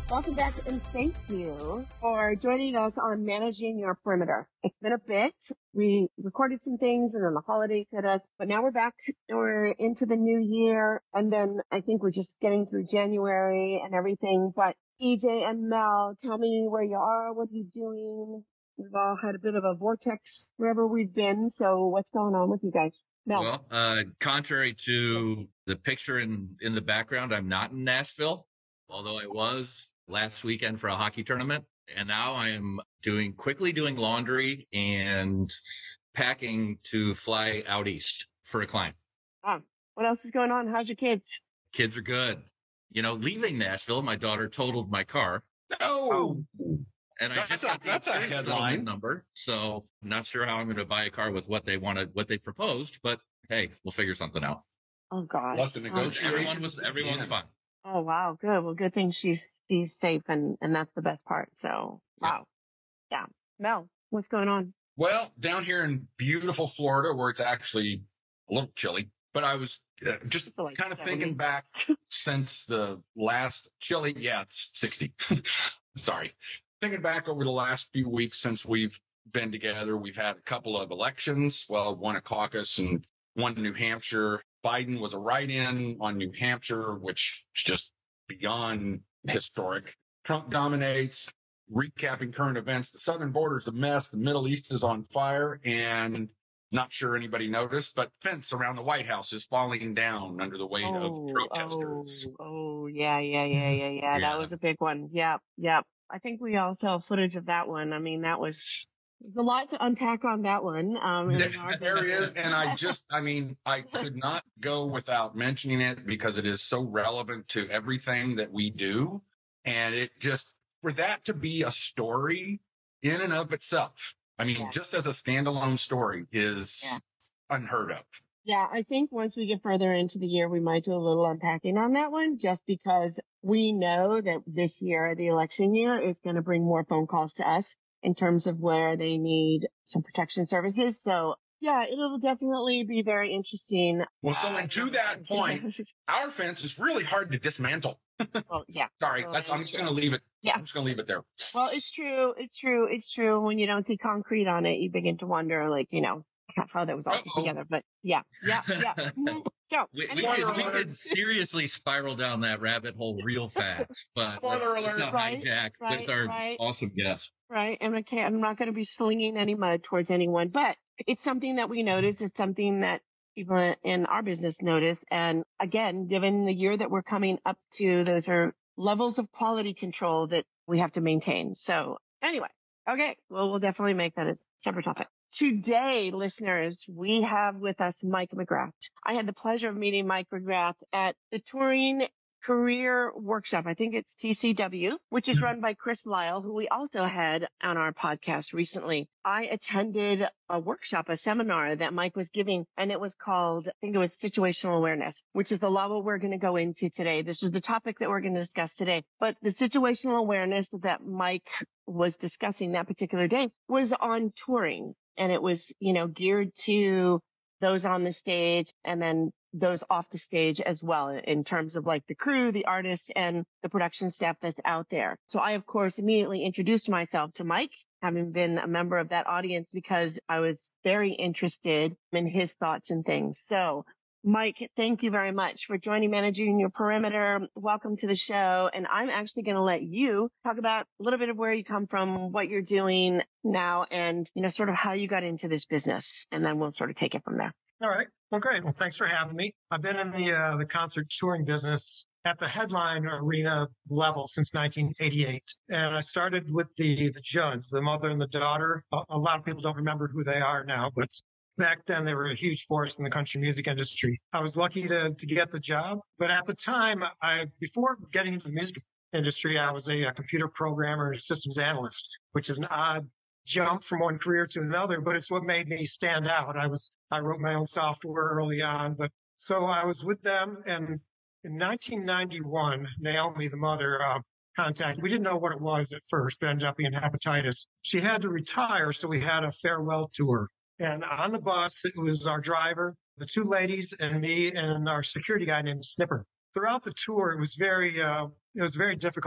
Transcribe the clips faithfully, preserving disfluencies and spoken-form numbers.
Welcome back, and thank you for joining us on Managing Your Perimeter. It's been a bit. We recorded some things and then the holidays hit us, but now we're back. We're into the new year, and then I think we're just getting through January and everything. But E J and Mel, tell me where you are, what are you doing? We've all had a bit of a vortex wherever we've been, so what's going on with you guys? Mel. Well, uh, contrary to the picture in, in the background, I'm not in Nashville, although I was last weekend for a hockey tournament. And now I am doing quickly doing laundry and packing to fly out east for a client. Ah, what else is going on? How's your kids? Kids are good. You know, leaving Nashville, my daughter totaled my car. Oh, and I that's just a, got the that's a insurance headline settlement number. So I'm not sure how I'm going to buy a car with what they wanted, what they proposed, but hey, we'll figure something out. Oh gosh. Let the negotiation Everyone was, everyone's begin. fine. Oh wow, good. Well, good thing she's she's safe, and and that's the best part. So wow, yeah. Mel, what's going on? Well, down here in beautiful Florida, where it's actually a little chilly, but I was uh, just So, like, kind of seventy. thinking back since the last chilly. Yeah, it's sixty. Sorry. Thinking back over the last few weeks since we've been together, we've had a couple of elections. Well, one a caucus and one in New Hampshire. Biden was a write-in on New Hampshire, which is just beyond historic. Trump dominates. Recapping current events, the southern border is a mess. The Middle East is on fire, and not sure anybody noticed, but fence around the White House is falling down under the weight Oh, of protesters. oh, oh, yeah, yeah, yeah, yeah, yeah. Yeah. That was a big one. Yep, yep. I think we all saw footage of that one. I mean, that was there's a lot to unpack on that one. Um, in There, our there business. is, and I just, I mean, I could not go without mentioning it because it is so relevant to everything that we do. And it just, for that to be a story in and of itself, I mean, Yeah. just as a standalone story is Yeah. unheard of. Yeah, I think once we get further into the year, we might do a little unpacking on that one, just because we know that this year, the election year, is going to bring more phone calls to us in terms of where they need some protection services. So yeah, it'll definitely be very interesting. Well, so Uh, and to that point, our fence is really hard to dismantle. well, yeah. Sorry, Well, that's, I'm that's just true. going to leave it. Yeah. I'm just going to leave it there. Well, it's true. It's true. It's true. When you don't see concrete on it, you begin to wonder, like, you know, how, how that was all put Uh-oh. together. But yeah, yeah, yeah. Mhm. So We, we, anyway, could, we could seriously spiral down that rabbit hole real fast, but let's, Spoiler let's alert. not Right, hijack right, with our right. awesome guest. right. And I can't, I'm not going to be slinging any mud towards anyone, but it's something that we notice. It's something that people in our business notice. And again, given the year that we're coming up to, those are levels of quality control that we have to maintain. So anyway, okay. Well, we'll definitely make that a separate topic. Today, listeners, we have with us Mike McGrath. I had the pleasure of meeting Mike McGrath at the Touring Career Workshop. I think it's T C W, which is run by Chris Lyle, who we also had on our podcast recently. I attended a workshop, a seminar that Mike was giving, and it was called, I think it was situational awareness, which is a lot what we're going to go into today. This is the topic that we're going to discuss today. But the situational awareness that Mike was discussing that particular day was on touring. And it was, you know, geared to those on the stage and then those off the stage as well in terms of like the crew, the artists, and the production staff that's out there. So I, of course, immediately introduced myself to Mike, having been a member of that audience, because I was very interested in his thoughts and things. So Mike, thank you very much for joining Managing Your Perimeter. Welcome to the show. And I'm actually going to let you talk about a little bit of where you come from, what you're doing now, and, you know, sort of how you got into this business. And then we'll sort of take it from there. All right. Well, great. Well, thanks for having me. I've been in the uh, the concert touring business at the headline arena level since nineteen eighty-eight. And I started with the the Judds, the mother and the daughter. A, a lot of people don't remember who they are now, but back then they were a huge force in the country music industry. I was lucky to to get the job. But at the time, I before getting into the music industry, I was a, a computer programmer and a systems analyst, which is an odd jump from one career to another, but it's what made me stand out. I was, I wrote my own software early on, but so I was with them. And in nineteen ninety-one, Naomi, the mother, uh, contacted, we didn't know what it was at first, but ended up being hepatitis. She had to retire. So we had a farewell tour, and on the bus, it was our driver, the two ladies and me and our security guy named Snipper. Throughout the tour, it was very, uh, it was very difficult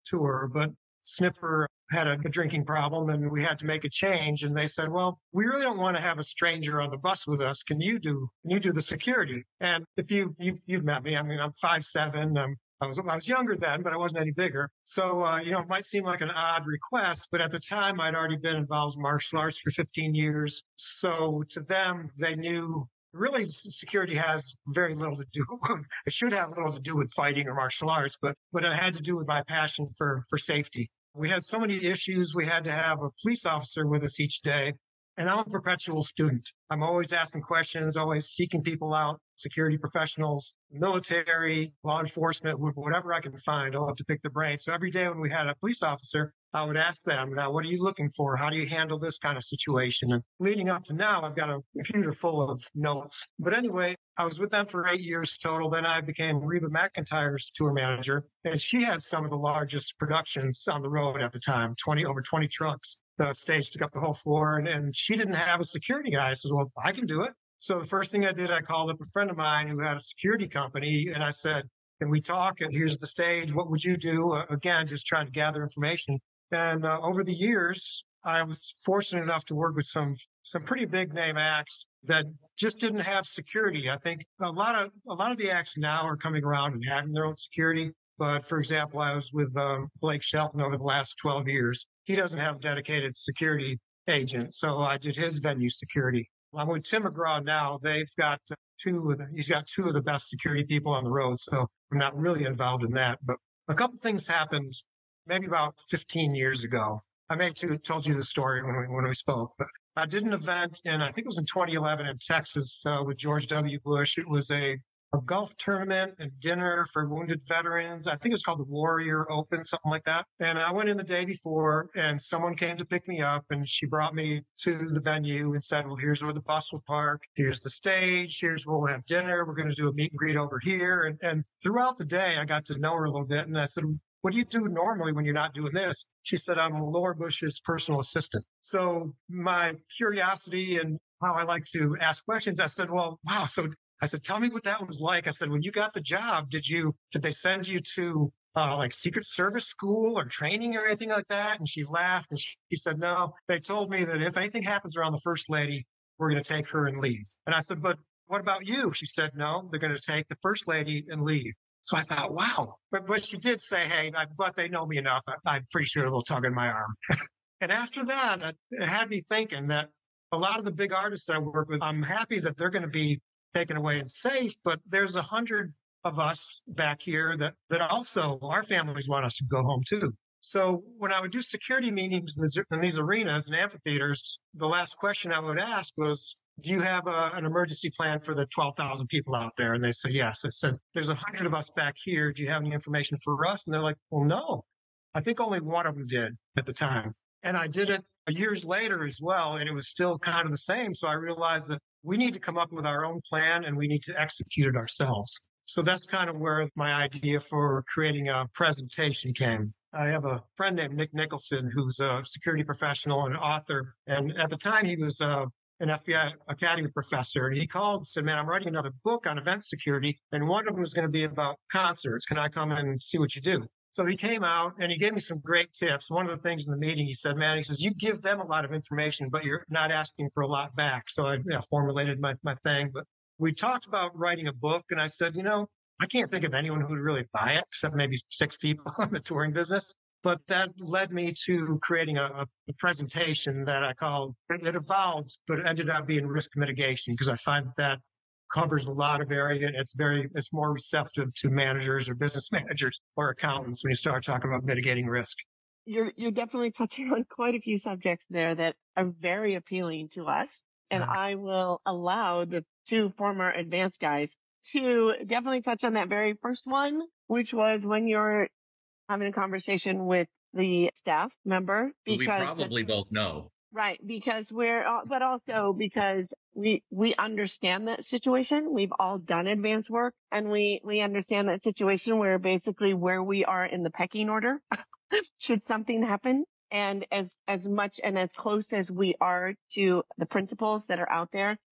tour, but Sniffer had a, a drinking problem and we had to make a change. And they said, well, we really don't want to have a stranger on the bus with us. Can you do, can you do the security? And if you, you've, you've met me, I mean, I'm five seven. I'm, I was, I was younger then, but I wasn't any bigger. So, uh, you know, it might seem like an odd request, but at the time I'd already been involved in martial arts for fifteen years. So to them, they knew really security has very little to do. It should have little to do with fighting or martial arts, but, but it had to do with my passion for, for safety. We had so many issues. We had to have a police officer with us each day. And I'm a perpetual student. I'm always asking questions, always seeking people out, security professionals, military, law enforcement, whatever I can find. I'll have to pick the brain. So every day when we had a police officer, I would ask them, now, what are you looking for? How do you handle this kind of situation? And leading up to now, I've got a computer full of notes. But anyway, I was with them for eight years total. Then I became Reba McEntire's tour manager. And she had some of the largest productions on the road at the time, twenty over twenty trucks. The stage took up the whole floor, and, and she didn't have a security guy. I said, well, I can do it. So the first thing I did, I called up a friend of mine who had a security company, and I said, can we talk? And here's the stage. What would you do? Uh, again, just trying to gather information. And uh, over the years, I was fortunate enough to work with some some pretty big name acts that just didn't have security. I think a lot of a lot of the acts now are coming around and having their own security. But for example, I was with um, Blake Shelton over the last twelve years. He doesn't have a dedicated security agent, so I did his venue security. I'm with Tim McGraw now. They've got two of the, he's got two of the best security people on the road, so I'm not really involved in that. But a couple things happened maybe about fifteen years ago. I may have told you the story when we, when we spoke, but I did an event in, I think it was in twenty eleven in Texas uh, with George W. Bush. It was a a golf tournament and dinner for wounded veterans. I think it was called the Warrior Open, something like that. And I went in the day before and someone came to pick me up and she brought me to the venue and said, well, here's where the bus will park. Here's the stage. Here's where we'll have dinner. We're going to do a meet and greet over here. And, and throughout the day, I got to know her a little bit. And I said, what do you do normally when you're not doing this? She said, I'm Laura Bush's personal assistant. So my curiosity and how I like to ask questions, I said, well, wow. So I said, tell me what that was like. I said, when you got the job, did you, did they send you to uh, like Secret Service school or training or anything like that? And she laughed and she, she said, no, they told me that if anything happens around the first lady, we're going to take her and leave. And I said, but what about you? She said, no, they're going to take the first lady and leave. So I thought, wow. But, but she did say, hey, I, but they know me enough. I, I'm pretty sure a little tug in my arm. And after that, it had me thinking that a lot of the big artists that I work with, I'm happy that they're going to be taken away and safe, but there's a hundred of us back here that, that also our families want us to go home too. So when I would do security meetings in, this, in these arenas and amphitheaters, the last question I would ask was, do you have a, an emergency plan for the twelve thousand people out there? And they said, yes. I said, there's a hundred of us back here. Do you have any information for us? And they're like, well, no, I think only one of them did at the time. And I did it years later as well. And it was still kind of the same. So I realized that we need to come up with our own plan and we need to execute it ourselves. So that's kind of where my idea for creating a presentation came. I have a friend named Nick Nicholson, who's a security professional and author. And at the time he was uh, an F B I Academy professor. And he called and said, man, I'm writing another book on event security. And one of them was going to be about concerts. Can I come and see what you do? So he came out and he gave me some great tips. One of the things in the meeting, he said, man, he says, you give them a lot of information, but you're not asking for a lot back. So I you know, formulated my, my thing. But we talked about writing a book. And I said, you know, I can't think of anyone who would really buy it, except maybe six people in the touring business. But that led me to creating a, a presentation that I called, it evolved, but it ended up being risk mitigation, because I find that, that covers a lot of area. And it's very, it's more receptive to managers or business managers or accountants when you start talking about mitigating risk. You're, you're definitely touching on quite a few subjects there that are very appealing to us. And Yeah. I will allow the two former advanced guys to definitely touch on that very first one, which was when you're having a conversation with the staff member. We Because probably both know. Right, because we're, but also because we, we understand that situation. We've all done advanced work and we, we understand that situation where basically where we are in the pecking order should something happen. And as, as much and as close as we are to the principles that are out there,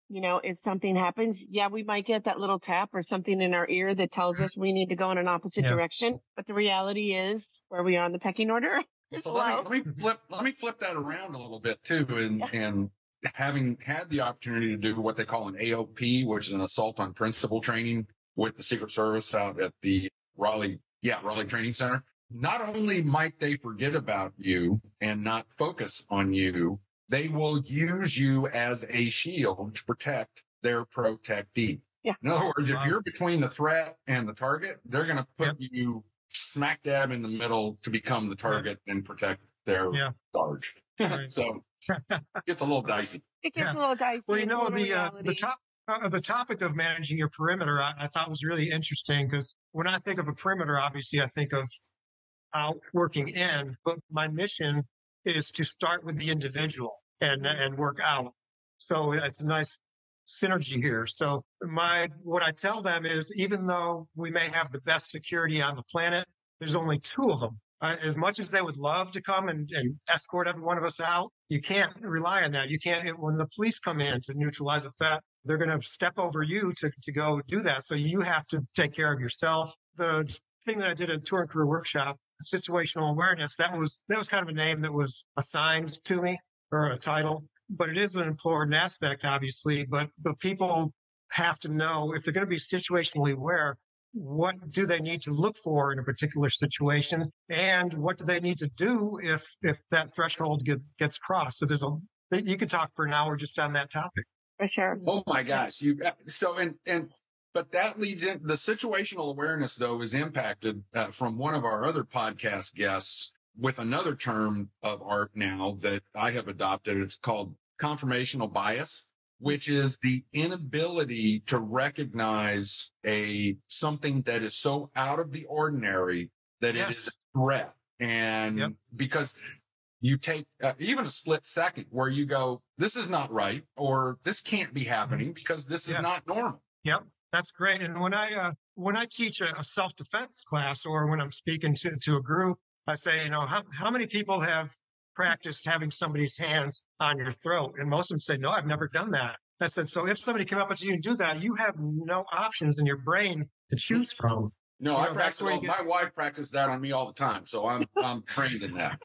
you know, if something happens, yeah, we might get that little tap or something in our ear that tells us we need to go in an opposite Yeah. direction. But the reality is where we are in the pecking order. So let me, let me flip, let me flip that around a little bit too. And, Yeah. and having had the opportunity to do what they call an A O P, which is an assault on principle training with the Secret Service out at the Raleigh, yeah, Raleigh Training Center. Not only might they forget about you and not focus on you, they will use you as a shield to protect their protectee. Yeah. In other words, Wow. if you're between the threat and the target, they're going to put Yep. you smack dab in the middle to become the target and protect their Yeah. charge. Right. So it's a little dicey. It gets Yeah. a little dicey. Well, you It's a know, little the uh, the reality. top uh, the topic of managing your perimeter, I, I thought was really interesting because when I think of a perimeter, obviously I think of out working in, but my mission is to start with the individual and and work out. So it's a nice synergy here. So my what I tell them is, even though we may have the best security on the planet, there's only two of them. Uh, as much as they would love to come and, and escort every one of us out, you can't rely on that. You can't, when the police come in to neutralize a threat, they're going to step over you to, to go do that. So you have to take care of yourself. The thing that I did at Tour and Career Workshop, situational awareness, that was, that was kind of a name that was assigned to me, or a title, but it is an important aspect, obviously, but, but people have to know if they're going to be situationally aware, what do they need to look for in a particular situation, and what do they need to do if if that threshold get, gets crossed? So there's a you could talk for an hour just on that topic. For sure. Oh my gosh. You so and and but that leads in the situational awareness though is impacted uh, from one of our other podcast guests with another term of art now that I have adopted. It's called confirmational bias, which is the inability to recognize a something that is so out of the ordinary that Yes. it is a threat. And Yep. because you take uh, even a split second where you go, this is not right, or this can't be happening because this is Yes. not normal. Yep, that's great. And when I uh, when I teach a, a self defense class, or when I'm speaking to to a group, I say, you know, how how many people have practiced having somebody's hands on your throat? And most of them say, no, I've never done that. I said, so if somebody came up with you and do that, you have no options in your brain to choose from. No, You I know, that's practice. where you all- get- My wife practiced that on me all the time, so I'm I'm trained in that.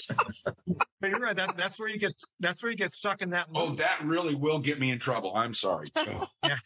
But you're right. That, that's where you get that's where you get stuck in that Oh, loop. that really will get me in trouble. I'm sorry. Oh, Yeah.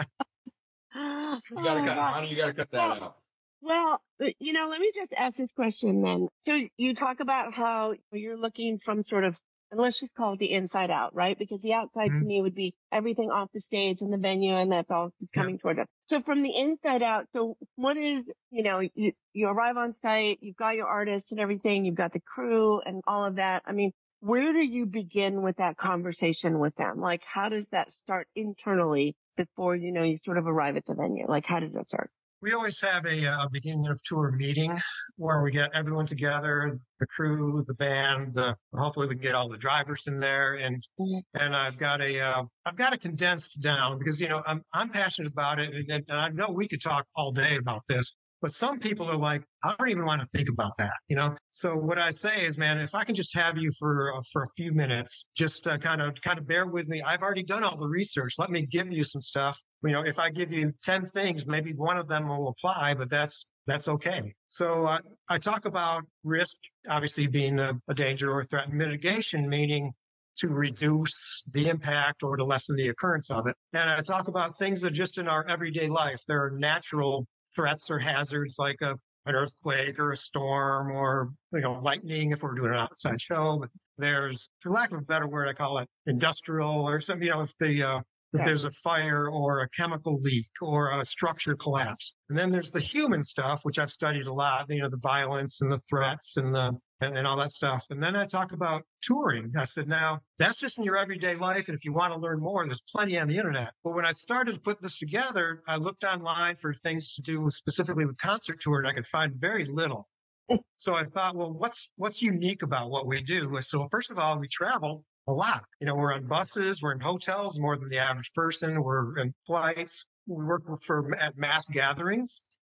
you gotta Oh, cut, God. honey. You gotta cut that out. Well, uh, you know, let me just ask this question then. So you talk about how you're looking from sort of, and let's just call it the inside out, right? Because the outside to Mhm. me would be everything off the stage and the venue, and that's all just Yeah. coming towards us. So from the inside out, so what is, you know, you, you arrive on site, you've got your artists and everything, you've got the crew and all of that. I mean, where do you begin with that conversation with them? Like, how does that start internally before, you know, you sort of arrive at the venue? Like, how does that start? We always have a, a beginning of tour meeting where we get everyone together, the crew, the band, the, hopefully we can get all the drivers in there. And, Mhm. and I've got a, uh, I've got it condensed down because, you know, I'm, I'm passionate about it. And, and I know we could talk all day about this, but some people are like, I don't even want to think about that, you know? So what I say is, man, if I can just have you for, uh, for a few minutes, just uh, kind of, kind of bear with me. I've already done all the research. Let me give you some stuff. You know, if I give you ten things, maybe one of them will apply, but that's, that's okay. So uh, I talk about risk, obviously being a, a danger or a threat, and mitigation, meaning to reduce the impact or to lessen the occurrence of it. And I talk about things that just in our everyday life, there are natural threats or hazards like a, an earthquake or a storm or, you know, lightning if we're doing an outside show. But there's, for lack of a better word, I call it industrial or something, you know, if the, uh, if Yeah. there's a fire or a chemical leak or a structure collapse. And then there's the human stuff, which I've studied a lot, you know, the violence and the threats and the, and, and all that stuff. And then I talk about touring. I said, now that's just in your everyday life. And if you want to learn more, there's plenty on the internet. But when I started to put this together, I looked online for things to do specifically with concert tour, and I could find very little. So I thought, well, what's, what's unique about what we do? So first of all, we travel a lot. You know, we're on buses, we're in hotels more than the average person. We're in flights. We work for at mass gatherings.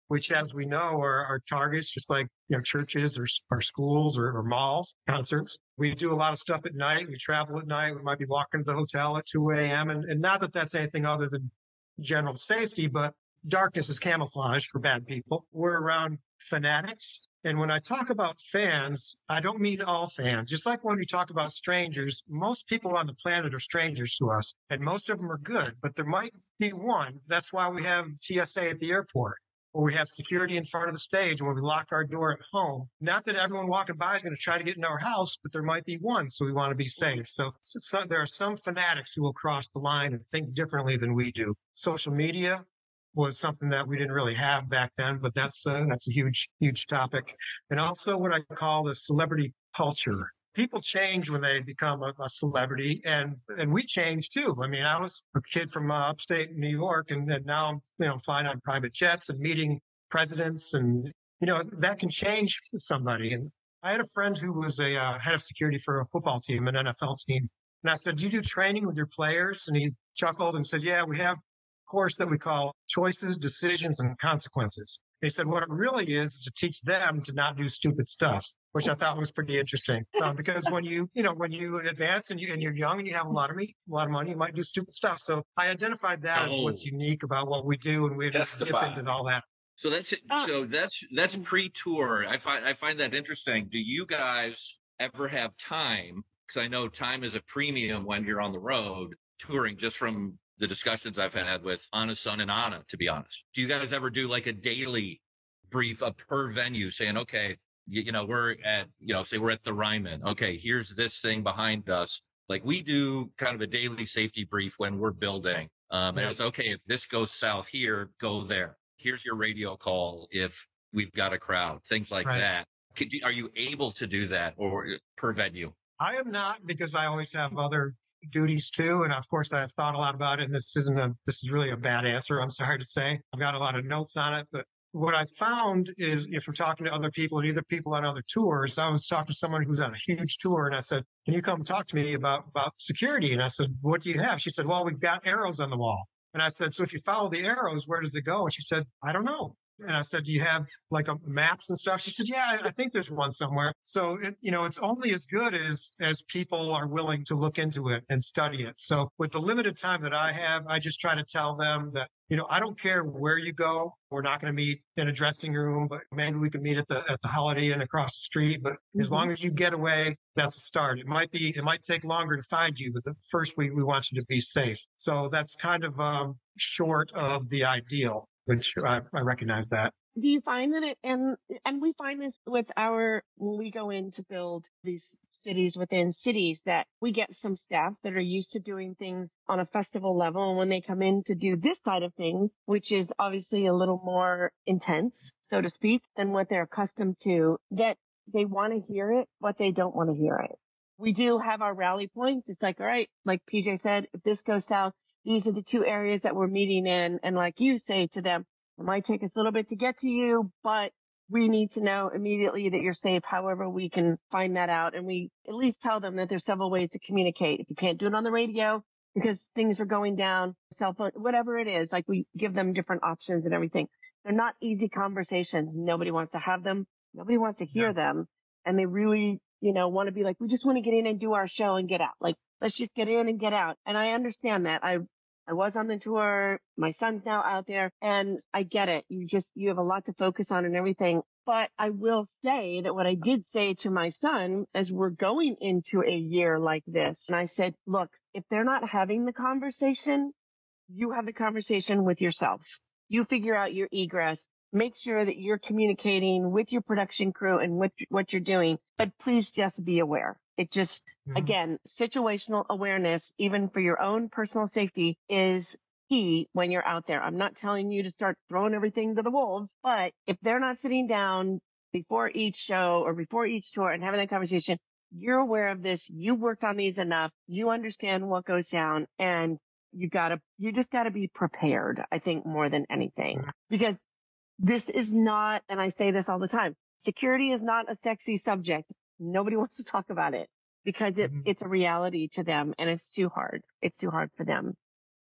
which, as we know, are, are targets, just like, you know, churches or, or schools or, or malls, concerts. We do a lot of stuff at night. We travel at night. We might be walking to the hotel at two a.m. And, and not that that's anything other than general safety, but darkness is camouflage for bad people. We're around fanatics. And when I talk about fans, I don't mean all fans. Just like when we talk about strangers, most people on the planet are strangers to us, and most of them are good, but there might be one. That's why we have T S A at the airport, or we have security in front of the stage when we lock our door at home. Not that everyone walking by is going to try to get in our house, but there might be one, so we want to be safe. So, so there are some fanatics who will cross the line and think differently than we do. Social media was something that we didn't really have back then, but that's uh, that's a huge, huge topic. And also what I call the celebrity culture. People change when they become a, a celebrity, and and we change too. I mean, I was a kid from uh, upstate New York, and, and now I'm you know flying on private jets and meeting presidents, and you know that can change somebody. And I had a friend who was a uh, head of security for a football team, an N F L team, and I said, "Do you do training with your players?" And he chuckled and said, "Yeah, we have course that we call choices, decisions, and consequences." They said what it really is is to teach them to not do stupid stuff, which I thought was pretty interesting. Um, because when you, you know, when you advance and you and you're young and you have a lot of money, a lot of money, you might do stupid stuff. So I identified that oh. as what's unique about what we do, and we just dip into all that. So that's it. So that's that's pre-tour. I find I find that interesting. Do you guys ever have time? Because I know time is a premium when you're on the road touring, just from the discussions I've had with Anna's son and Anna, to be honest. Do you guys ever do like a daily brief up per venue saying, okay, you, you know, we're at, you know, say we're at the Ryman. Okay, here's this thing behind us. Like we do kind of a daily safety brief when we're building. Um, and it's okay, if this goes south here, go there. Here's your radio call if we've got a crowd, things like right. that. Could you, are you able to do that or per venue? I am not, because I always have other duties too. And of course, I've thought a lot about it. And this isn't a, this is really a bad answer. I'm sorry to say. I've got a lot of notes on it. But what I found is if we're talking to other people and either people on other tours, I was talking to someone who's on a huge tour and I said, can you come talk to me about, about security? And I said, what do you have? She said, well, we've got arrows on the wall. And I said, so if you follow the arrows, where does it go? And she said, I don't know. And I said, do you have like a maps and stuff? She said, yeah, I think there's one somewhere. So, it, you know, it's only as good as, as people are willing to look into it and study it. So with the limited time that I have, I just try to tell them that, you know, I don't care where you go. We're not going to meet in a dressing room, but maybe we can meet at the, at the Holiday Inn across the street. But mm-hmm. as long as you get away, that's a start. It might be, it might take longer to find you, but the first we, we want you to be safe. So that's kind of, um, short of the ideal, which I, I recognize that. Do you find that it, and, and we find this with our, when we go in to build these cities within cities, that we get some staff that are used to doing things on a festival level. And when they come in to do this side of things, which is obviously a little more intense, so to speak, than what they're accustomed to, that they want to hear it, but they don't want to hear it. We do have our rally points. It's like, all right, like P J said, if this goes south, these are the two areas that we're meeting in. And like you say to them, it might take us a little bit to get to you, but we need to know immediately that you're safe. However, we can find that out. And we at least tell them that there's several ways to communicate. If you can't do it on the radio because things are going down, cell phone, whatever it is, like we give them different options and everything. They're not easy conversations. Nobody wants to have them. Nobody wants to hear yeah. them. And they really, you know, want to be like, we just want to get in and do our show and get out. Like, let's just get in and get out. And I understand that. I I was on the tour. My son's now out there and I get it. You just, you have a lot to focus on and everything. But I will say that what I did say to my son as we're going into a year like this, and I said, look, if they're not having the conversation, you have the conversation with yourself. You figure out your egress. Make sure that you're communicating with your production crew and with what you're doing, but please just be aware. It just, mm-hmm. again, situational awareness, even for your own personal safety, is key when you're out there. I'm not telling you to start throwing everything to the wolves, but if they're not sitting down before each show or before each tour and having that conversation, you're aware of this. You worked on these enough. You understand what goes down, and you gotta, you just gotta be prepared, I think, more than anything, because this is not, and I say this all the time, security is not a sexy subject. Nobody wants to talk about it because it, mm-hmm. it's a reality to them and it's too hard. It's too hard for them.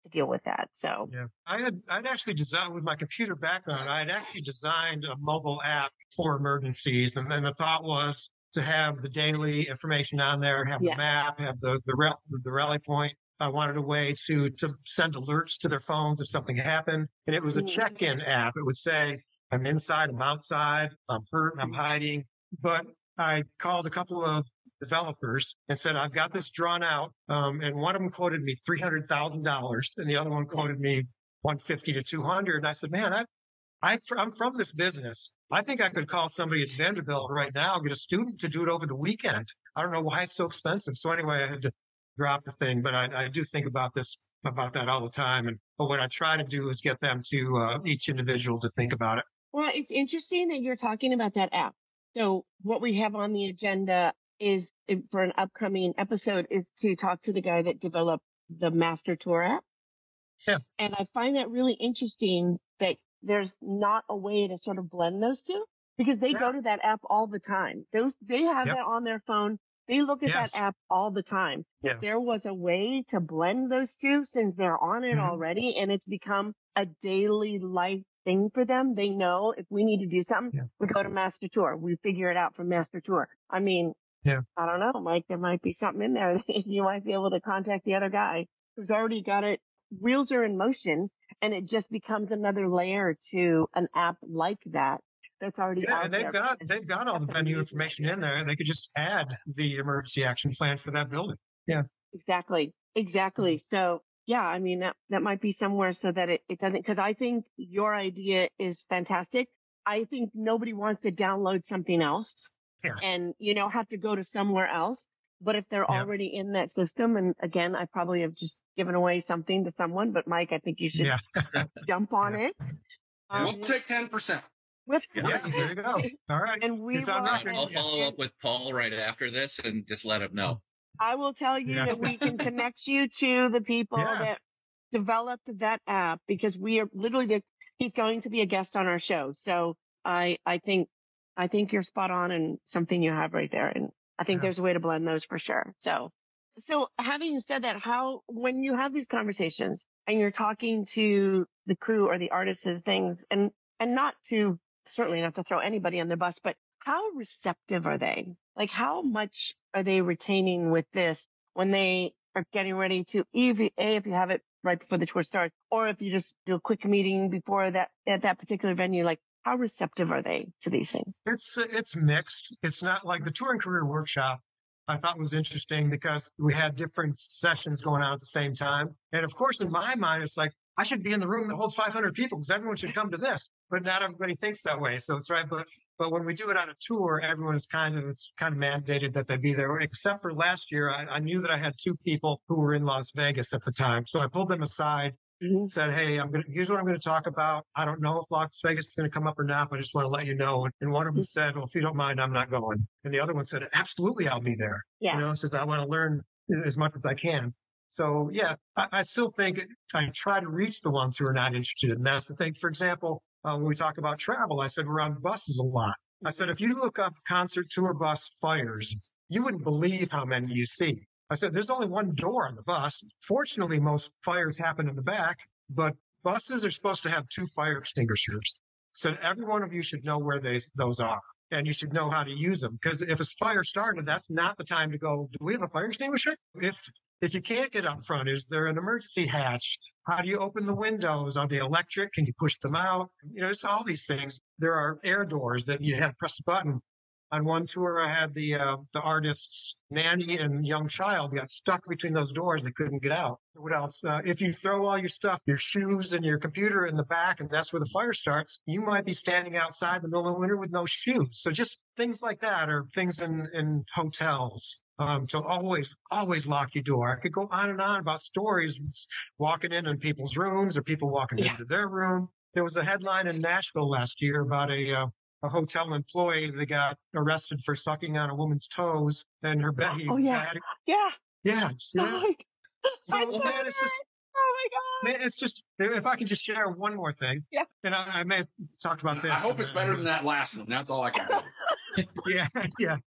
to deal with that. So yeah, I had, I'd actually designed with my computer background, I had actually designed a mobile app for emergencies. And then the thought was to have the daily information on there, have yeah. the map, have the, the, rel- the rally point. I wanted a way to, to send alerts to their phones if something happened. And it was a check-in app. It would say, I'm inside, I'm outside, I'm hurt, I'm hiding. But I called a couple of developers and said, I've got this drawn out. Um, and one of them quoted me three hundred thousand dollars and the other one quoted me one hundred fifty to two hundred. And I said, man, I, I, I'm from this business. I think I could call somebody at Vanderbilt right now, get a student to do it over the weekend. I don't know why it's so expensive. So anyway, I had to drop the thing, but I, I do think about this, about that all the time. And but what I try to do is get them to, uh, each individual to think about it. Well, it's interesting that you're talking about that app. So what we have on the agenda is for an upcoming episode is to talk to the guy that developed the Master Tour app. Yeah. And I find that really interesting that there's not a way to sort of blend those two because they yeah. go to that app all the time. Those, they have yep. that on their phone. They look at yes. that app all the time. Yeah. There was a way to blend those two since they're on it mm-hmm. already and it's become a daily life thing for them. They know if we need to do something, yeah. we go to Master Tour. We figure it out from Master Tour. I mean, yeah. I don't know, Mike, there might be something in there that you might be able to contact the other guy who's already got it. Wheels are in motion and it just becomes another layer to an app like that. That's already yeah, out and they've there. got they've got all the venue information in there. They could just add the emergency action plan for that building. Yeah, exactly, exactly. So yeah, I mean that that might be somewhere so that it, it doesn't. Because I think your idea is fantastic. I think nobody wants to download something else yeah. and you know have to go to somewhere else. But if they're yeah. already in that system, and again, I probably have just given away something to someone. But Mike, I think you should yeah. jump on yeah. it. Um, we'll take ten percent. With yeah, there you go. All right. And we it's will, on and, I'll follow up with Paul right after this and just let him know. I will tell you yeah. that we can connect you to the people yeah. that developed that app because we are literally the, he's going to be a guest on our show. So I, I think, I think you're spot on and something you have right there. And I think yeah. there's a way to blend those for sure. So, so having said that, how, when you have these conversations and you're talking to the crew or the artists and things and, and not to, certainly not to throw anybody on the bus, but how receptive are they? Like how much are they retaining with this when they are getting ready to, A, if you have it right before the tour starts, or if you just do a quick meeting before that, at that particular venue, like how receptive are they to these things? It's, it's mixed. It's not like the Touring Career Workshop I thought was interesting because we had different sessions going on at the same time. And of course, in my mind, it's like, I should be in the room that holds five hundred people because everyone should come to this, but not everybody thinks that way. So it's right. But, but when we do it on a tour, everyone is kind of, it's kind of mandated that they be there, except for last year. I, I knew that I had two people who were in Las Vegas at the time. So I pulled them aside mm-hmm. and said, hey, I'm going to, here's what I'm going to talk about. I don't know if Las Vegas is going to come up or not, but I just want to let you know. And one of them said, well, if you don't mind, I'm not going. And the other one said, absolutely, I'll be there. Yeah. You know, says, I want to learn as much as I can. So yeah, I, I still think I try to reach the ones who are not interested. And that's the thing. For example, uh, when we talk about travel, I said we're on buses a lot. I said, if you look up concert tour bus fires, you wouldn't believe how many you see. I said, there's only one door on the bus. Fortunately, most fires happen in the back, but buses are supposed to have two fire extinguishers. So every one of you should know where they, those are. And you should know how to use them. Because if a fire started, that's not the time to go, do we have a fire extinguisher? If If you can't get up front, is there an emergency hatch? How do you open the windows? Are they electric? Can you push them out? You know, it's all these things. There are air doors that you have to press a button. On one tour, I had the uh, the artist's nanny and young child got stuck between those doors. They couldn't get out. What else? Uh, if you throw all your stuff, your shoes and your computer in the back, and that's where the fire starts, you might be standing outside in the middle of winter with no shoes. So just things like that, or things in, in hotels. Um, to always, always lock your door. I could go on and on about stories walking in in people's rooms or people walking yeah. into their room. There was a headline in Nashville last year about a, uh, a hotel employee that got arrested for sucking on a woman's toes and her bed. Oh, yeah. Had, yeah. Yeah. Oh, my, so, man, it's just, oh my God. Man, it's just, if I could just share one more thing. Yeah. And I, I may have talked about this. I hope it's better than that last one. That's all I can do. yeah. Yeah.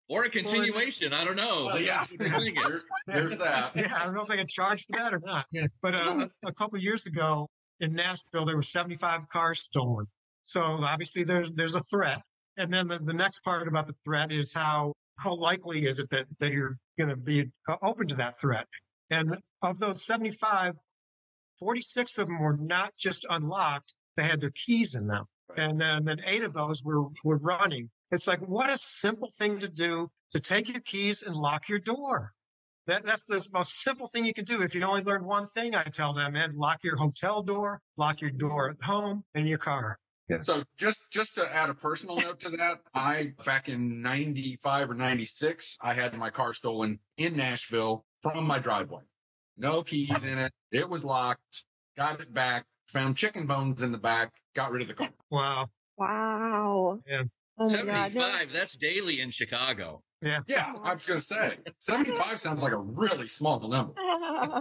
Or a continuation. I don't know. Well, yeah. There's, there's that. Yeah, I don't know if they can charge for that or not. Yeah. But uh, a couple of years ago in Nashville, there were seventy-five cars stolen. So obviously there's there's a threat. And then the, the next part about the threat is how how likely is it that, that you're going to be open to that threat? And of those seventy-five, forty-six of them were not just unlocked, they had their keys in them. Right. And then, then eight of those were, were running. It's like, what a simple thing to do, to take your keys and lock your door. That, that's the most simple thing you can do. If you only learn one thing, I tell them, man, lock your hotel door, lock your door at home and your car. Yeah. So just, just to add a personal note to that, I, back in ninety-five or ninety-six, I had my car stolen in Nashville from my driveway. No keys in it. It was locked. Got it back. Found chicken bones in the back. Got rid of the car. Wow. Wow. Yeah. Oh my seventy-five, God. that's daily in Chicago. Yeah. Yeah, I was going to say, seventy-five sounds like a really small number. Oh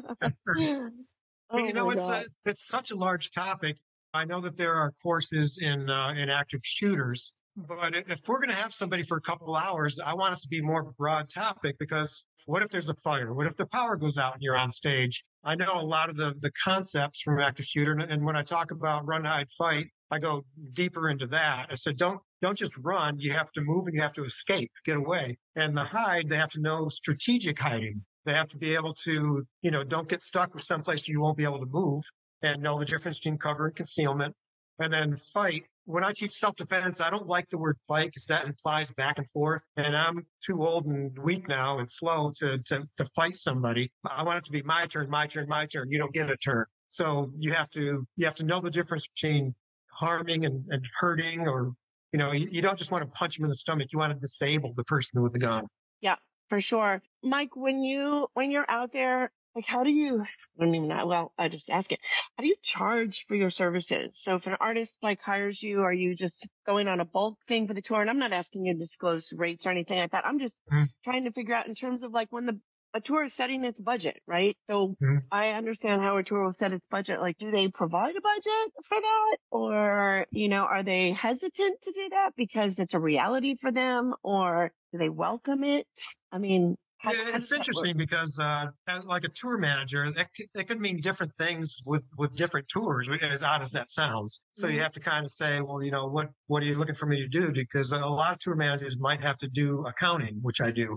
But you know, my it's God. a, it's such a large topic. I know that there are courses in uh, in active shooters, but if we're going to have somebody for a couple hours, I want it to be more of a broad topic, because what if there's a fire? What if the power goes out and you're on stage? I know a lot of the, the concepts from active shooter. And when I talk about run, hide, fight, I go deeper into that. I said, don't, don't just run. You have to move and you have to escape, get away. And the hide, they have to know strategic hiding. They have to be able to, you know, don't get stuck with someplace you won't be able to move, and know the difference between cover and concealment. And then fight. When I teach self-defense, I don't like the word fight because that implies back and forth. And I'm too old and weak now and slow to, to, to fight somebody. I want it to be my turn, my turn, my turn. You don't get a turn. So you have to, you have to know the difference between harming and, and hurting, or, you know, you, you don't just want to punch them in the stomach. You want to disable the person with the gun. Yeah, for sure. Mike, when you, when you're out there, like, how do you, I don't even know, well, I just ask it. How do you charge for your services? So if an artist like hires you, are you just going on a bulk thing for the tour? And I'm not asking you to disclose rates or anything like that. I'm just mm. trying to figure out in terms of like when the, a tour is setting its budget, right? So mm. I understand how a tour will set its budget. Like, do they provide a budget for that? Or, you know, are they hesitant to do that because it's a reality for them, or do they welcome it? I mean, How, yeah, how it's interesting work? because, uh, like a tour manager, that could, that could mean different things with, with different tours, as odd as that sounds. So mm-hmm. you have to kind of say, well, you know, what, what are you looking for me to do? Because a lot of tour managers might have to do accounting, which I do.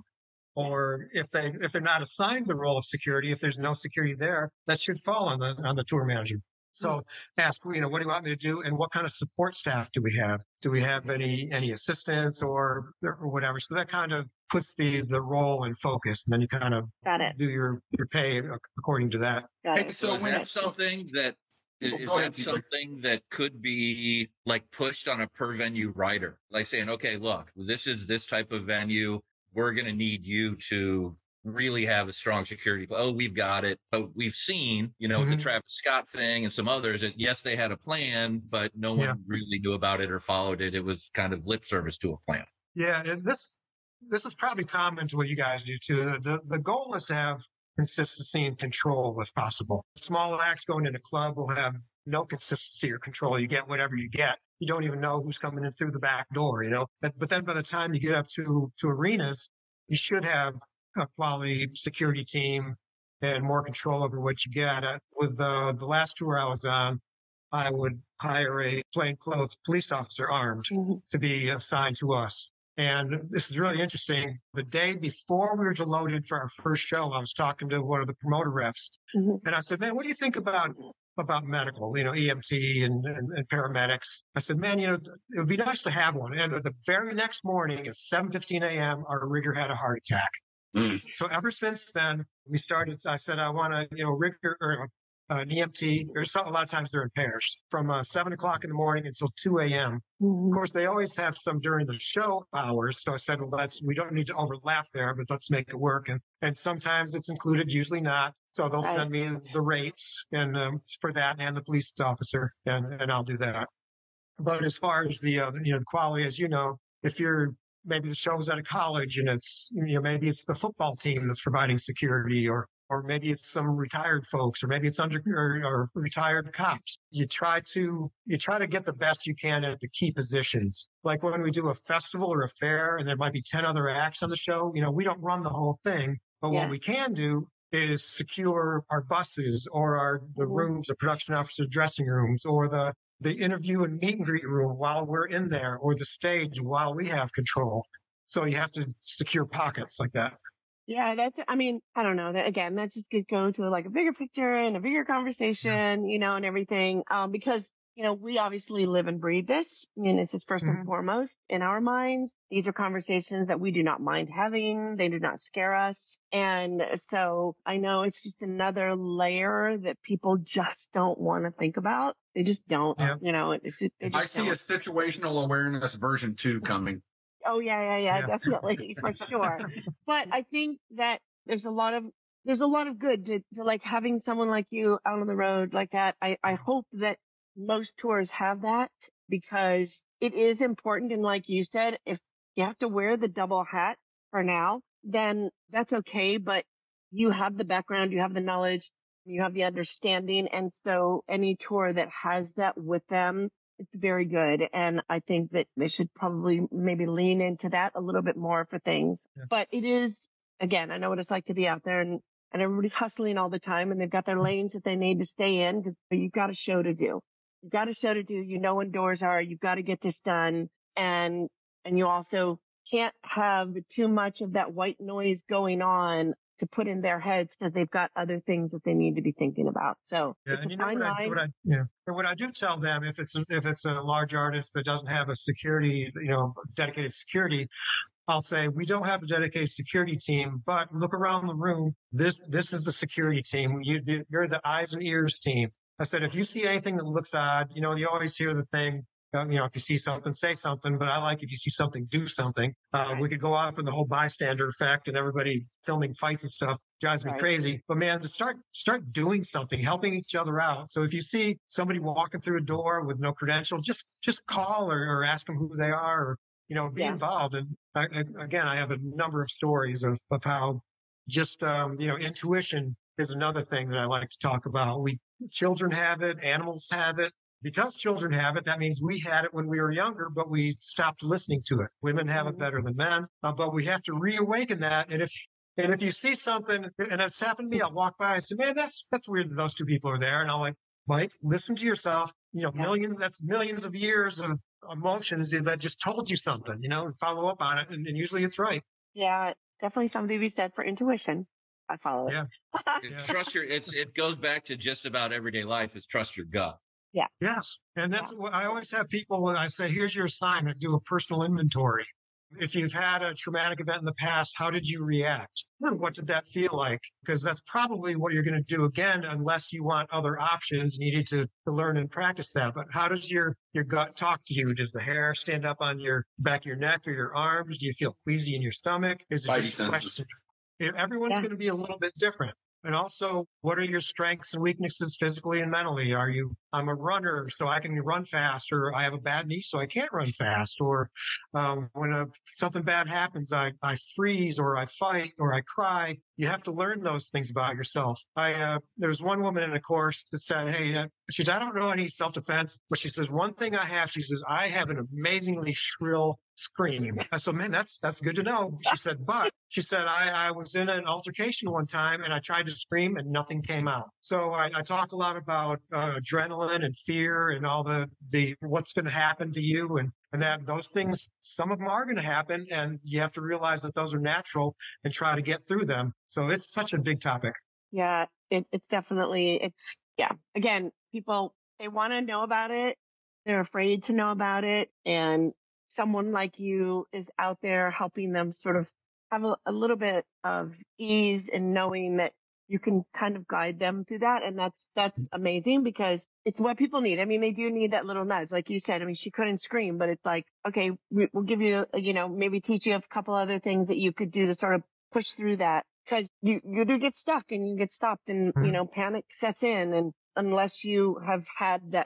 Or if they, if they're not assigned the role of security, if there's no security there, that should fall on the, on the tour manager. So ask, you know, what do you want me to do? And what kind of support staff do we have? Do we have any, any assistants or, or whatever? So that kind of puts the, the role in focus. And then you kind of Got it. do your, your pay according to that. Got hey, it. so is that something that, is, is that something that could be like pushed on a per venue rider? Like saying, okay, look, this is this type of venue. We're going to need you to really have a strong security. Oh, we've got it. But we've seen, you know, mm-hmm. with the Travis Scott thing and some others that yes, they had a plan, but no one yeah. really knew about it or followed it. It was kind of lip service to a plan. Yeah. And this, this is probably common to what you guys do too. The, the goal is to have consistency and control if possible. A small act going in a club will have no consistency or control. You get whatever you get. You don't even know who's coming in through the back door, you know, but, but then by the time you get up to, to arenas, you should have a quality security team and more control over what you get. Uh, with uh, the last tour I was on, I would hire a plainclothes police officer armed mm-hmm. to be assigned to us. And this is really interesting. The day before we were loaded for our first show, I was talking to one of the promoter reps, mm-hmm. and I said, man, what do you think about about medical, you know, E M T and, and, and paramedics? I said, man, you know, it would be nice to have one. And the very next morning at seven fifteen a.m., our rigger had a heart attack. Mm. So ever since then, we started, I said, I want to, you know, rigger or uh, an E M T. There's some, a lot of times they're in pairs from uh, seven o'clock in the morning until two a.m. Mm-hmm. Of course, they always have some during the show hours. So I said, well, that's, we don't need to overlap there, but let's make it work. And, and sometimes it's included, usually not. So they'll right. send me the rates and um, for that and the police officer, and, and I'll do that. But as far as the, uh, you know, the quality, as you know, if you're, maybe the show's at a college and it's, you know, maybe it's the football team that's providing security, or or maybe it's some retired folks, or maybe it's under or, or retired cops. You try to you try to get the best you can at the key positions. Like when we do a festival or a fair, and there might be ten other acts on the show. You know, we don't run the whole thing, but Yeah. what we can do is secure our buses or our the Mhm. rooms, the production officer dressing rooms, or the the interview and meet and greet room while we're in there, or the stage while we have control. So you have to secure pockets like that. Yeah, that's, I mean, I don't know. That again, that just could go to like a bigger picture and a bigger conversation, you know, and everything. Um, because, you know, we obviously live and breathe this. I mean, it's just 1st Mhm. and foremost in our minds. These are conversations that we do not mind having. They do not scare us. And so I know it's just another layer that people just don't want to think about. They just don't, Yeah. you know, it's just, they I just see don't. a situational awareness version two coming. Oh yeah, yeah, yeah, Yeah. definitely for sure. But I think that there's a lot of there's a lot of good to, to like having someone like you out on the road like that. I, I hope that most tours have that because it is important. And like you said, if you have to wear the double hat for now, then that's okay. But you have the background, you have the knowledge, you have the understanding. And so any tour that has that with them, it's very good. And I think that they should probably maybe lean into that a little bit more for things. Yeah. But it is, again, I know what it's like to be out there and, and everybody's hustling all the time and they've got their lanes that they need to stay in because you've got a show to do. You've got a show to do. You know when doors are. You've got to get this done. And, and you also can't have too much of that white noise going on to put in their heads because they've got other things that they need to be thinking about. So Yeah, it's and a you know fine what I, line. what I yeah. And what I do tell them if it's if it's a large artist that doesn't have a security, you know, dedicated security, I'll say we don't have a dedicated security team, but look around the room. This this is the security team. You you're the eyes and ears team. I said if you see anything that looks odd, you know, you always hear the thing. Um, you know, if you see something, say something. But I like if you see something, do something. Uh, we could go off on the whole bystander effect and everybody filming fights and stuff drives me Right. crazy. But man, to start start doing something, helping each other out. So if you see somebody walking through a door with no credential, just just call or, or ask them who they are, or you know, be Yeah. involved. And I, I, again, I have a number of stories of, of how just um, you know, intuition is another thing that I like to talk about. We children have it, animals have it. Because children have it, that means we had it when we were younger, but we stopped listening to it. Women have it Mhm. better than men, uh, but we have to reawaken that. And if and if you see something, and it's happened to me, I'll walk by and say, "Man, that's that's weird that those two people are there." And I'll like, Mike, listen to yourself. You know, Yeah. millions. That's millions of years of emotions that just told you something. You know, and follow up on it, and, and usually it's right. Yeah, definitely something to be said for intuition. I follow it. Yeah. It's Yeah. Trust your, it's, it goes back to just about everyday life is trust your gut. Yes. And that's what I always have people when I say, here's your assignment, do a personal inventory. If you've had a traumatic event in the past, how did you react? What did that feel like? Because that's probably what you're going to do again, unless you want other options and you need to, to learn and practice that. But how does your, your gut talk to you? Does the hair stand up on your back of your neck or your arms? Do you feel queasy in your stomach? Is it Spidey just a senses. question? You know, everyone's Yeah. going to be a little bit different. And also, what are your strengths and weaknesses physically and mentally? Are you, I'm a runner, so I can run fast, or I have a bad knee, so I can't run fast, or um, when a, something bad happens, I, I freeze, or I fight, or I cry. You have to learn those things about yourself. I, uh, there was one woman in a course that said, hey, uh, she said, I don't know any self-defense, but she says, one thing I have, she says, I have an amazingly shrill scream. I said, man, that's, that's good to know. She said, but she said, I, I was in an altercation one time and I tried to scream and nothing came out. So I, I talk a lot about uh, adrenaline and fear and all the, the, what's going to happen to you. And, and that those things, some of them are going to happen. And you have to realize that those are natural and try to get through them. So it's such a big topic. Yeah, it, it's definitely, it's, yeah. Again, people, they want to know about it. They're afraid to know about it. And someone like you is out there helping them sort of have a, a little bit of ease in knowing that you can kind of guide them through that. And that's, that's amazing because it's what people need. I mean, they do need that little nudge. Like you said, I mean, she couldn't scream, but it's like, okay, we, we'll give you, you know, maybe teach you a couple other things that you could do to sort of push through that. Because you, you do get stuck and you get stopped and, Mhm. you know, panic sets in. And unless you have had that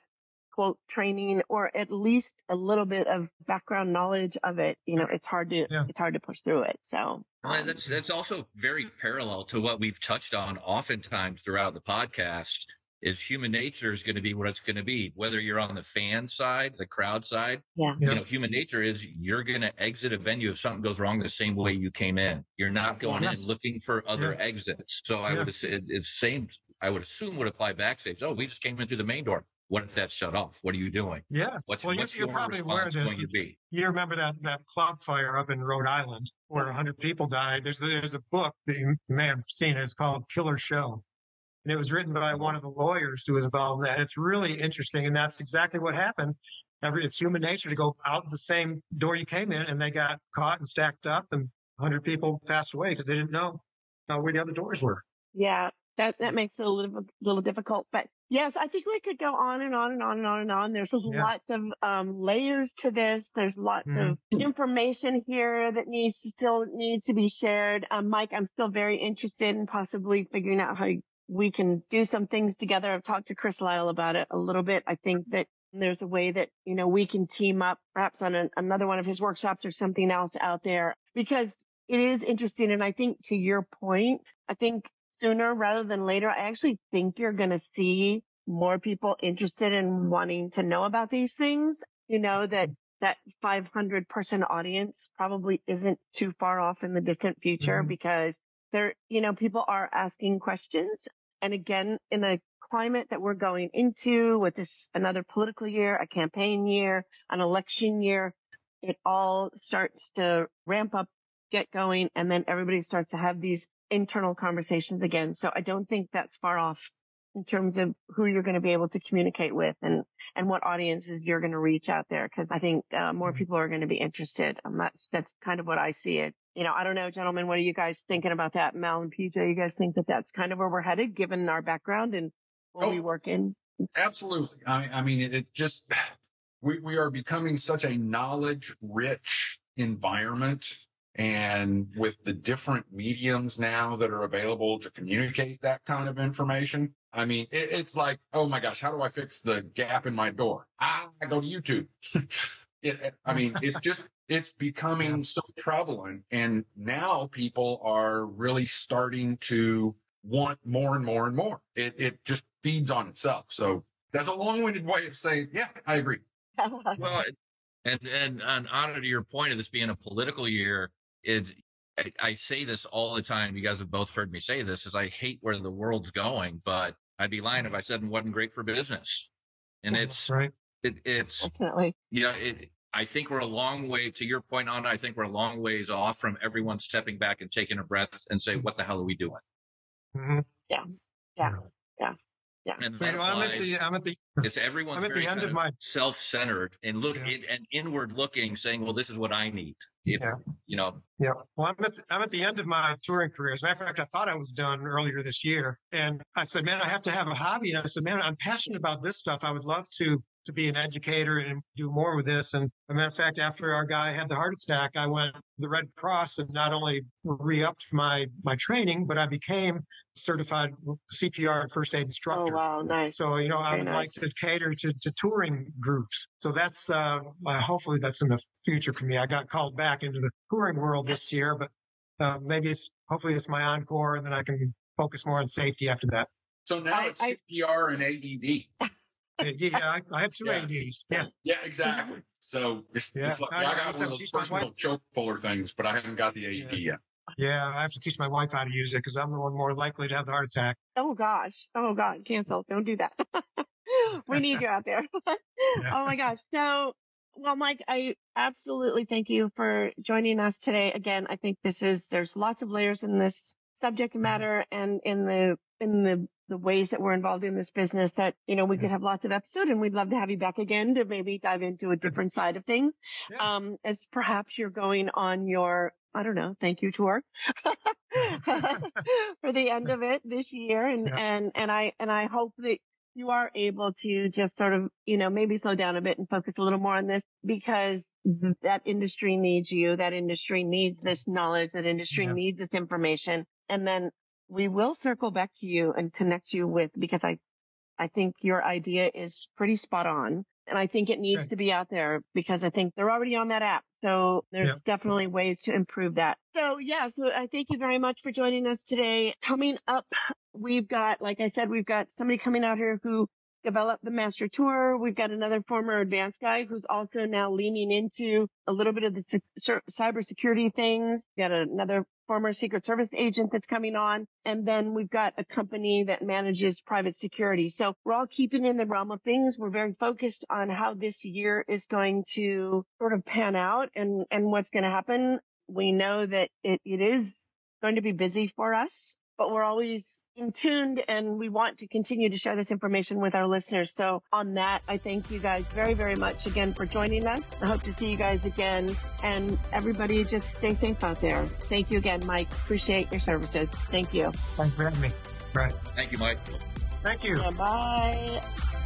quote training or at least a little bit of background knowledge of it, you know, it's hard to, Yeah. it's hard to push through it. So Well, um, that's that's also very parallel to what we've touched on oftentimes throughout the podcast. Is human nature is going to be what it's going to be, whether you're on the fan side, the crowd side. yeah. Yeah. You know, human nature is you're going to exit a venue if something goes wrong the same way you came in. You're not going Yes. in looking for other Yeah. exits. So I Yeah. would ass- it- it's same. I would assume would apply backstage. Oh, we just came in through the main door. What if that's shut off? What are you doing? Yeah. What's Well, you- what's you're your probably aware of response this. going to be? You remember that, that club fire up in Rhode Island where a hundred people died. There's, there's a book that you may have seen. It's called Killer Show. And it was written by one of the lawyers who was involved in that. It's really interesting. And that's exactly what happened. Every, it's human nature to go out the same door you came in, and they got caught and stacked up, and a hundred people passed away because they didn't know uh, where the other doors were. Yeah, that, that makes it a little, little difficult. But yes, I think we could go on and on and on and on and on. There's just Yeah. lots of um, layers to this. There's lots Mhm. of information here that needs to still needs to be shared. Um, Mike, I'm still very interested in possibly figuring out how we can do some things together. I've talked to Chris Lyle about it a little bit. I think that there's a way that, you know, we can team up perhaps on an, another one of his workshops or something else out there, because it is interesting. And I think to your point, I think sooner rather than later, I actually think you're going to see more people interested in wanting to know about these things. You know, that that five hundred person audience probably isn't too far off in the distant future, Mhm. because there, you know, people are asking questions. And again, in a climate that we're going into with this another political year, a campaign year, an election year, it all starts to ramp up, get going, and then everybody starts to have these internal conversations again. So I don't think that's far off in terms of who you're going to be able to communicate with and, and what audiences you're going to reach out there. Cause I think uh, more people are going to be interested. And that's, that's kind of what I see it. You know, I don't know, gentlemen, what are you guys thinking about that? Mal and P J, you guys think that that's kind of where we're headed given our background and where Oh. we work in? Absolutely. I, I mean, it, it just, we, we are becoming such a knowledge rich environment, and with the different mediums now that are available to communicate that kind of information. I mean, it, it's like, oh my gosh, how do I fix the gap in my door? Ah, I go to YouTube. it, it- I mean, it's just, it's becoming Yeah. so prevalent, and now people are really starting to want more and more and more. It, it just feeds on itself. So that's a long-winded way of saying, yeah, I agree. Well, and and and on to your point of this being a political year, is I, I say this all the time. You guys have both heard me say this. Is I hate where the world's going, but I'd be lying if I said it wasn't great for business. And it's Right. it, it's Definitely. you know it. I think we're a long way to your point on. I think we're a long ways off from everyone stepping back and taking a breath and say, "What the hell are we doing?" Mhm. Yeah. And But, that you know, I'm at applies- the, I'm at the, It's everyone's I'm at the very end kind of of my- self-centered and look Yeah. in, and inward looking, saying, "Well, this is what I need." If, Yeah. You know, Yeah. Well, I'm at, the, I'm at the end of my touring career. As a matter of fact, I thought I was done earlier this year. And I said, man, I have to have a hobby. And I said, man, I'm passionate about this stuff. I would love to, to be an educator and do more with this. And as a matter of fact, after our guy had the heart attack, I went to the Red Cross and not only re-upped my, my training, but I became certified C P R and first aid Oh, instructor. wow. Nice. So, you know, I Very would nice. like to cater to, to touring groups. So that's, uh, uh, hopefully that's in the future for me. I got called back into the touring world this year, but, uh, maybe it's, hopefully it's my encore, and then I can focus more on safety after that. So now I- it's I- C P R and A E D. Uh, Yeah, I, I have two Yeah. A Ds. Yeah. Yeah, exactly. So it's, Yeah. it's like, I- I, I got was one of gonna those teach my personal wife- choke puller things, but I haven't got the A E D yet. Yeah. I have to teach my wife how to use it because I'm the one more likely to have the heart attack. Oh gosh. Oh God. Cancel. Don't do that. We need you out there. Oh my gosh. So, well, Mike, I absolutely thank you for joining us today. Again, I think this is, there's lots of layers in this subject matter and in the, in the, the ways that we're involved in this business that, you know, we could have lots of episodes, and we'd love to have you back again to maybe dive into a different side of things. Yeah. Um, as perhaps you're going on your, I don't know, thank you tour for the end of it this year. And, Yeah. and, and I, and I hope that you are able to just sort of, you know, maybe slow down a bit and focus a little more on this, because that industry needs you. That industry needs this knowledge. That industry Yeah. needs this information. And then we will circle back to you and connect you with, because I, I think your idea is pretty spot on. And I think it needs Okay. to be out there because I think they're already on that app. So there's Yeah. definitely ways to improve that. So yeah, so I thank you very much for joining us today. Coming up, we've got, like I said, we've got somebody coming out here who developed the Master Tour. We've got another former advanced guy who's also now leaning into a little bit of the c- cybersecurity things. We've got another former Secret Service agent that's coming on. And then we've got a company that manages private security. So we're all keeping in the realm of things. We're very focused on how this year is going to sort of pan out and, and what's going to happen. We know that it, it is going to be busy for us, but we're always in tuned and we want to continue to share this information with our listeners. So on that, I thank you guys very, very much again for joining us. I hope to see you guys again, and everybody just stay safe out there. Thank you again, Mike. Appreciate your services. Thank you. Thanks for having me. Right. Thank you, Mike. Thank you. Yeah, bye.